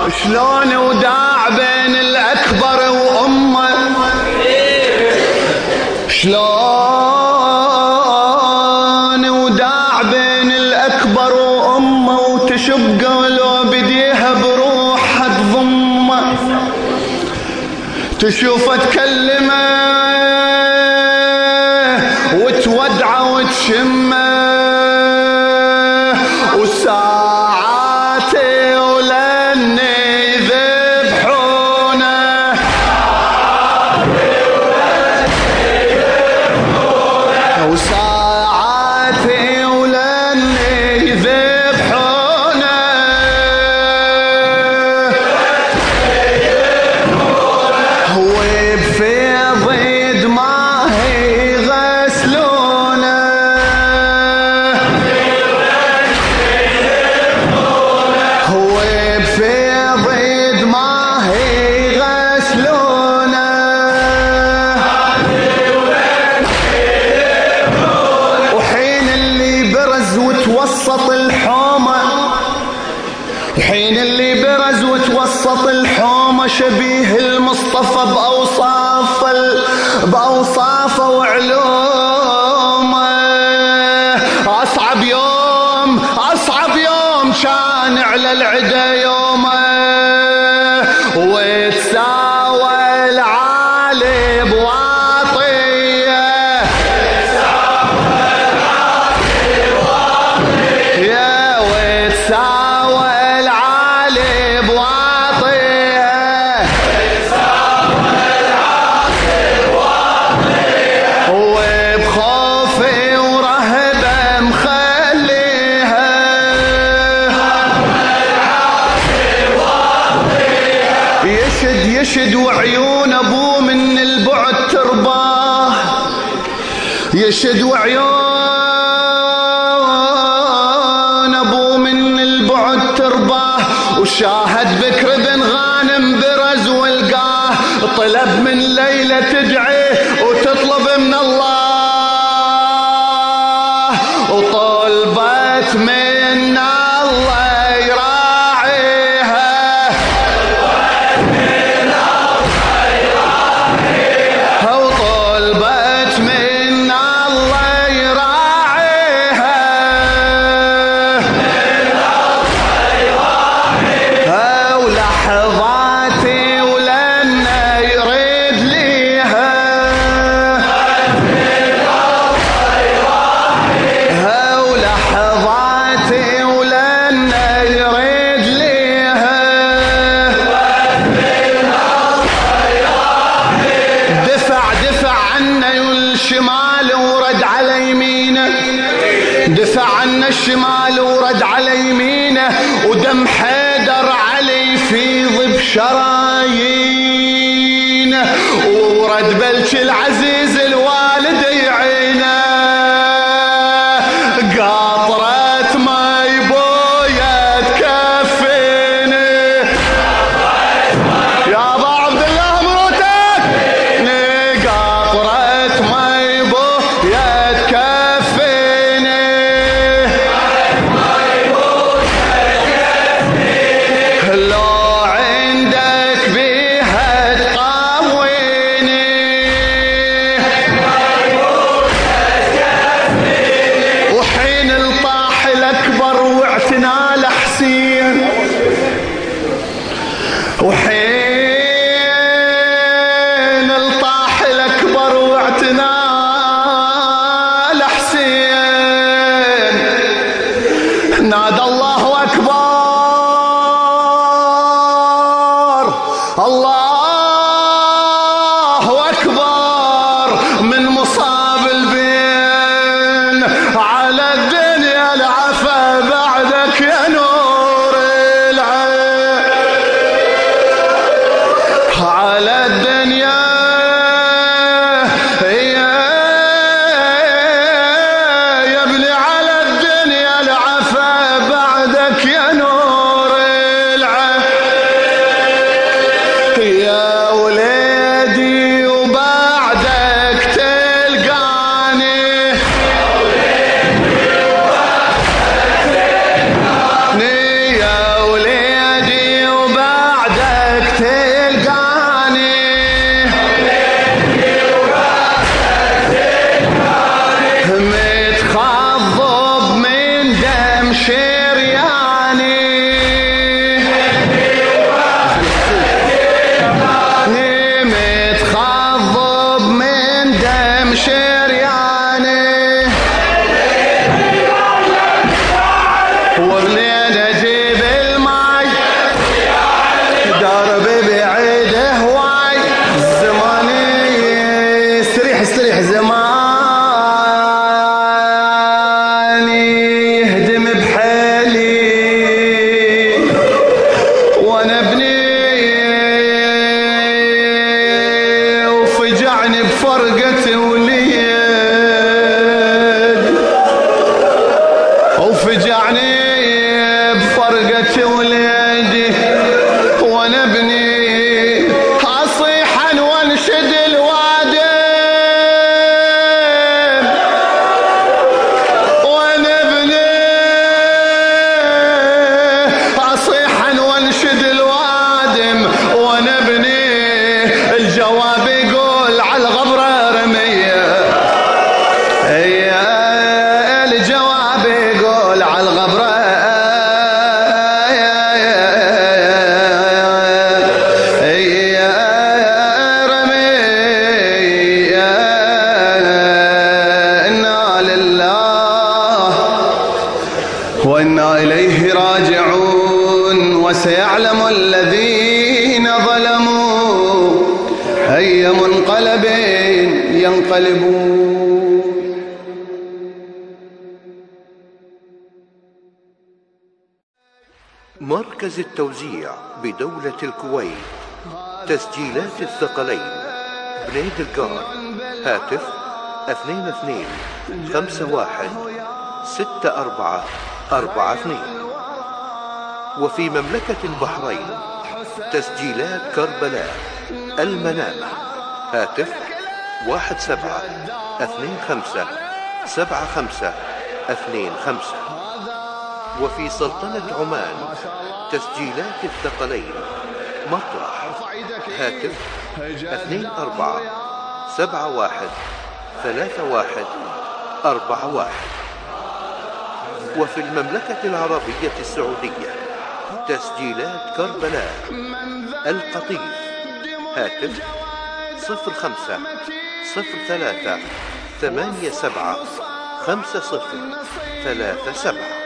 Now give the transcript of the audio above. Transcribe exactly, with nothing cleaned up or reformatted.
شلون وداع بين الأكبر وأمه، شلون وداع بين الأكبر وأمه، وتشب قوله بديها بروحها تضمه، تشوفه تكلمه وتودعه وتشمه، وساعاتي ولني ذبحونه، وساعاتي ولني ذبحونه، هو بفيض دماه يغسلونه، هو بفيض دماه يغسلونه، وحين اللي برز وتوسط الحومة، وحين اللي برز وتوسط الحومة، شبيه المصطفى بأوصاف بأوصافه وعلومه، أصعب يوم أصعب يوم كان على العدا يومه، وتساوى العالي بواطيه، يا وتساوى العالي بواطيه، وبخوفي ورهبه مخليها، يشد يشد وعيون ابوه من البعد ترباه، يشد وعيون ابوه من البعد ترباه، وشاهد بكر بن غانم برز والقاه، طلب من ليلى تدعي وتطلب من الله، وطلبت من الله يراعيها، وطلبت من الله يراعيها، ولحظاتي ولنا يريد ليها، ولحظاتي ولنا يريد ليها، دفع دفع عنا الشمال ورد على يمينه، دفع عنا الشمال ورد على يمينه، ودم حيدر علي يفيض بشرايينه، ورد بلش العزيز الوالد يعينه، قاطرة ماي بويا تكفيني، يا ابا عبد الله مروتك، قاطرة ماي بويا تكفيني، لو عندك بيها تقويني، وحين الطاح الأكبر واعتنال حسين، وحين الطاح الأكبر واعتنال حسين، نادى الله أكبر الله أكبر من مصاب البين، على الدنيا العفا بعدك يا نور العين، على الدنيا يا ابني، على الدنيا العفا بعدك يا نور سيعلم الذين ظلموا أي منقلب ينقلبون. مركز التوزيع بدولة الكويت، تسجيلات الثقلين، بنيد القار، هاتف اثنين اثنين خمسة واحد ستة أربعة أربعة اثنين. وفي مملكة البحرين تسجيلات كربلاء، المنامة، هاتف واحد سبعة اثنين خمسة سبعة خمسة اثنين خمسة. وفي سلطنة عمان تسجيلات الثقلين، مطرح، هاتف اثنين أربعة سبعة واحد ثلاثة واحد أربعة واحد. وفي المملكة العربية السعودية تسجيلات كربلاء، القطيف، هاتف صفر خمسة صفر ثلاثة ثمانية سبعة خمسة صفر ثلاثة سبعة.